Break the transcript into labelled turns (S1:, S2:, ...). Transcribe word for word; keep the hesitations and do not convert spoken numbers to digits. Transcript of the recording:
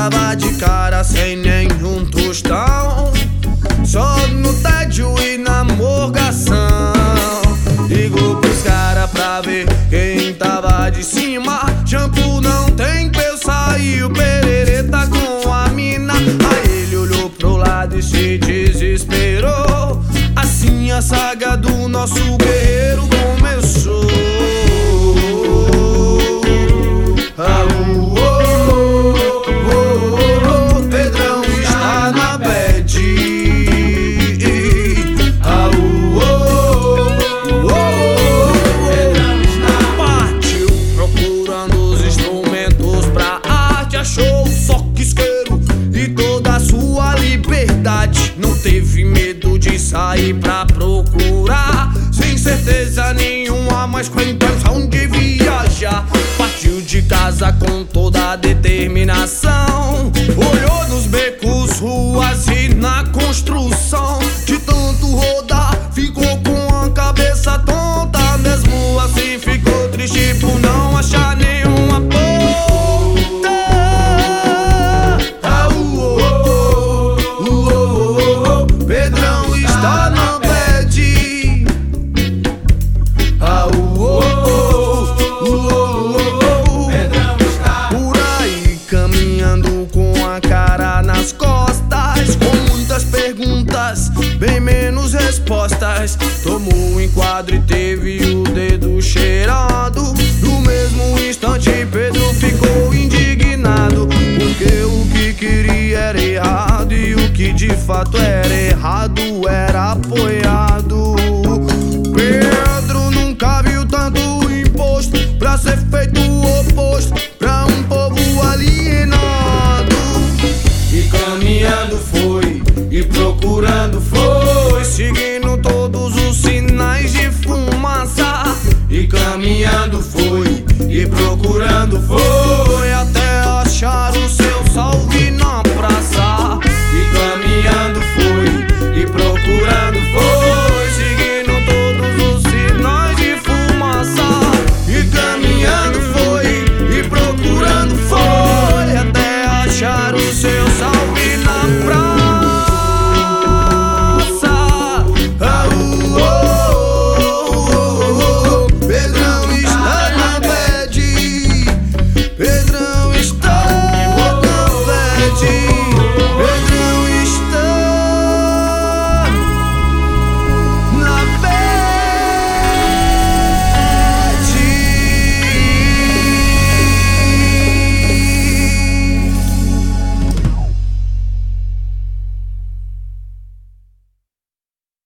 S1: tava de cara sem nenhum tostão, só no tédio e na morgação. Ligou pros cara pra ver quem tava de cima. Shampoo não tem pelo, saiu perereta com a mina. Aí ele olhou pro lado e se desesperou. Assim a saga do nosso guerreiro começou. Ah, oh, oh, oh, oh, oh, Pedrão está na bad. Ah, oh, oh, oh, oh, Pedrão está. Partiu procurando os instrumentos pra arte. Achou o soquisqueiro e toda a sua liberdade. Não teve medo de sair pra procurar, sem certeza nenhuma, mas com a intenção de viajar. Partiu de casa com toda a determinação. Olhou nos becos, ruas e na construção. De tanto rodar, ficou com a cabeça tonta. Mesmo assim ficou triste por não achar nenhuma ponta. Ah, uh, oh, oh, uh, oh, oh, oh, Pedrão está na bad. Ah, uh, oh, oh, uh, oh, oh, Pedrão está por aí caminhando com a cara nas costas, com muitas perguntas, bem menos respostas. Tomou um enquadro e teve o dedo cheirado. No mesmo instante Pedro ficou indignado, porque o que queria era errado e o que de fato era errado era apoiar.